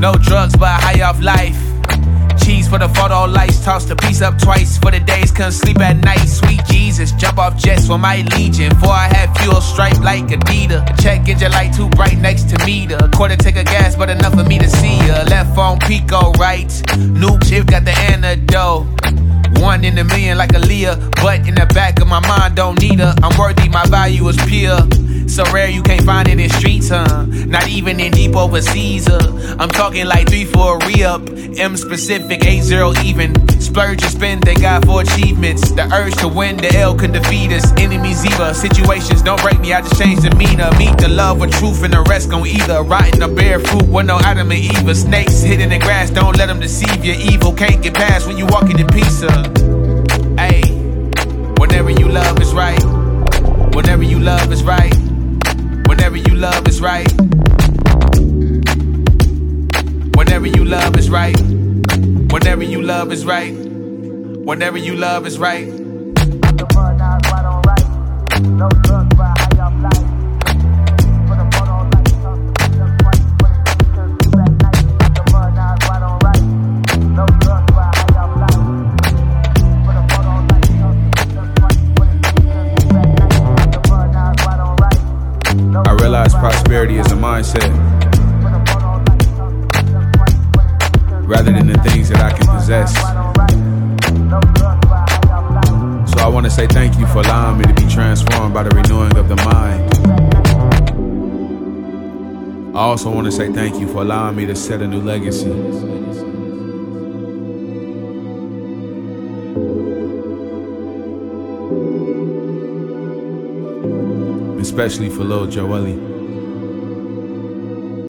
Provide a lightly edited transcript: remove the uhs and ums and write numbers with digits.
No drugs, but high off life. Cheese for the photo lights, toss the piece up twice. For the days, couldn't sleep at night. Sweet Jesus, jump off jets for my legion. Before I had fuel striped like Adidas. Check engine light too bright next to me. The quarter take a gas, but enough for me to see ya. Left phone Pico, right? New chip got the antidote. 1 in a million like Aaliyah, but in the back of my mind don't need her. I'm worthy, my value is pure. So rare you can't find it in streets, huh? Not even in deep overseas, I'm talking like 3 for a re-up. M specific, 8-0 even. Splurge and spend, thank God for achievements. The urge to win, the L can defeat us. Enemies either, situations don't break me, I just change demeanor. Meet the love with truth and the rest gon' either. Rotten or bear fruit with no Adam and Eve. Snakes hidden in grass, don't let them deceive you. Evil can't get past when you walking in pizza. Hey, whenever you love is right. Whenever you love is right. Whenever you love is right. Whenever you love is right. Whenever you love is right. Whenever you love is right. No drugs, but high off life. Put a photo on light, put a t-shirt, sleep at night. The mud, now it's right on right. No drugs, but high off life. Put a photo on light, put a t-shirt, sleep at night. The mud, now it's right on right. I realize prosperity is a mindset rather than the things that I can possess. So I want to say thank you for allowing me to be transformed by the renewing of the mind. I also want to say thank you for allowing me to set a new legacy. Especially for Lil Joelly.